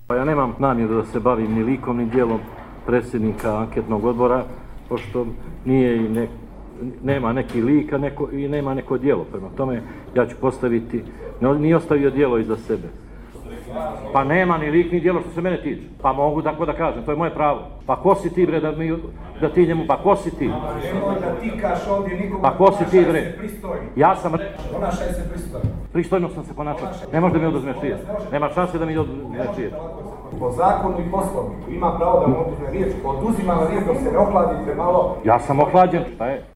Pa ja nemam namjeru da se bavim ni likom ni djelom predsjednika anketnog odbora, pošto nema neki lik i nema neko djelo. Prema tome ja ću postaviti, nije ostavio djelo iza sebe. Pa nema ni lik ni djelo što se mene tiče. Pa mogu tako da kažem, to je moje pravo. Pa ko si ti bre da ti njemu, pa ko si ti? Pa ko si ti bre? Ja sam... Ponašaj se pristojno. Pristojno sam se ponašao. Ne možeš da mi oduzmeš riječ. Nema šanse da mi oduzmeš riječ. Po zakonu i poslovniku ima pravo da mu oduzme riječ. Oduzimala riječ dok se ne ohladi premalo. Ja sam ohlađen, šta je?